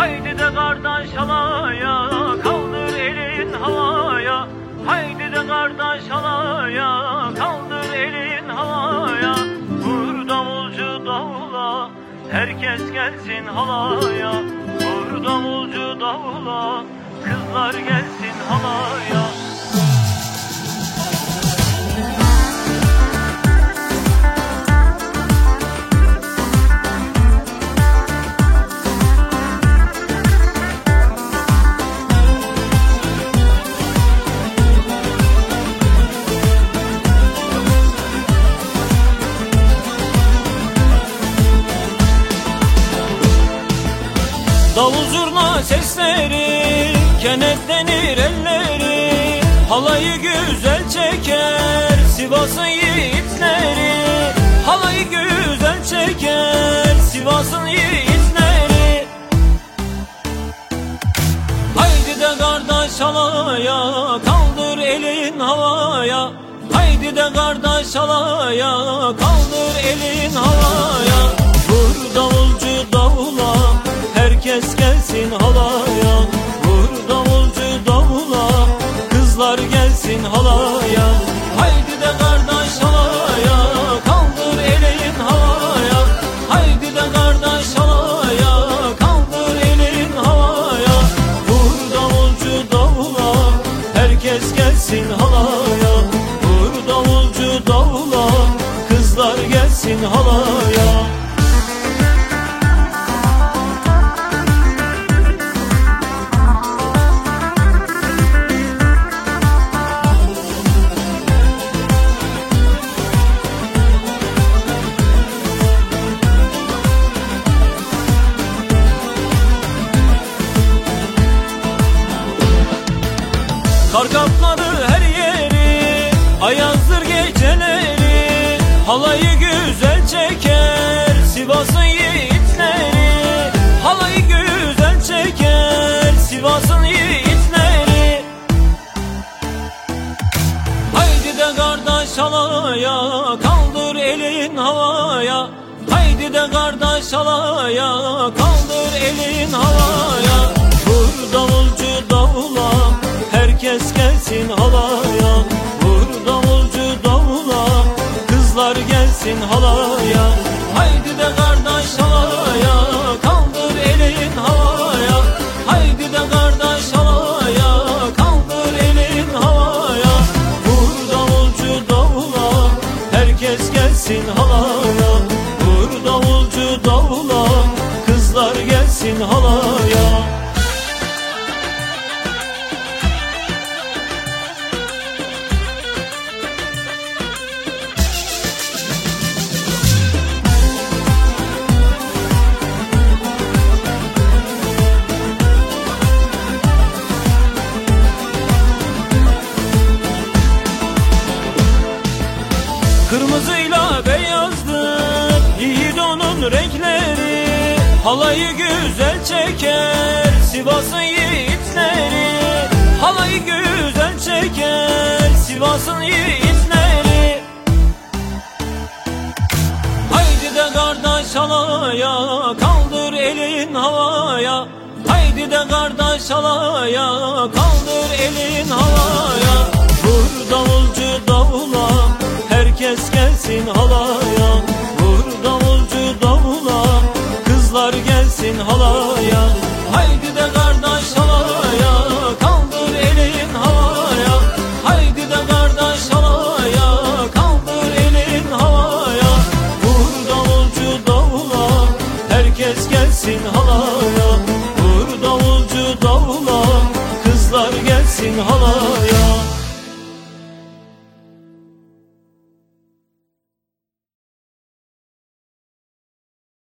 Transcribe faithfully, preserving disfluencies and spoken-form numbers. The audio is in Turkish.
Haydi de kardeş halaya, kaldır elin havaya. Haydi de kardeş halaya, kaldır elin havaya. Vur davulcu davula, herkes gelsin halaya. Vur davulcu davula, kızlar gelsin halaya. Davul zurna sesleri, kenetlenir elleri. Halayı güzel çeker Sivas'ın yiğitleri. Halayı güzel çeker Sivas'ın yiğitleri. Haydi de kardeş halaya, kaldır elin havaya. Haydi de kardeş halaya, kaldır elin havaya. Vur davulcu davula, herkes gelsin halaya. Vur davulcu davula, kızlar gelsin halaya. Haydi de kardeş halaya, kaldır elin havaya. Haydi de kardeş halaya, kaldır elin havaya. Vur davulcu davula, herkes gelsin halaya. Vur davulcu davula, kızlar gelsin halaya. Kar kapladı her yeri, ayazdır geceleri. Halayı güzel çeker Sivas'ın yiğitleri. Halayı güzel çeker Sivas'ın yiğitleri. Haydi de kardeş halaya, kaldır elin havaya. Haydi de kardeş halaya, kaldır elin havaya. Vur davulcu davula, herkes gelsin halaya. Vur davulcu davula, kızlar gelsin halaya. Haydi de kardeş halaya, kaldır elin havaya. Haydi de kardeş halaya, kaldır elin havaya. Vur davulcu davula, herkes gelsin halaya. Vur davulcu davula, kızlar gelsin halaya. Kırmızıyla beyazdır yiğit onun renkleri. Halayı güzel çeker Sivas'ın yiğitleri. Halayı güzel çeker Sivas'ın yiğitleri. Haydi de kardeş halaya, kaldır elin havaya. Haydi de kardeş halaya, kaldır elin havaya. Vur davulcu davula, herkes gelsin halaya. Vur davulcu davula, kızlar gelsin halaya. Haydi de kardeş halaya, kaldır elin havaya. Haydi de kardeş halaya, kaldır elin havaya. Vur davulcu davula, herkes gelsin halaya. Vur davulcu davula, kızlar gelsin halaya.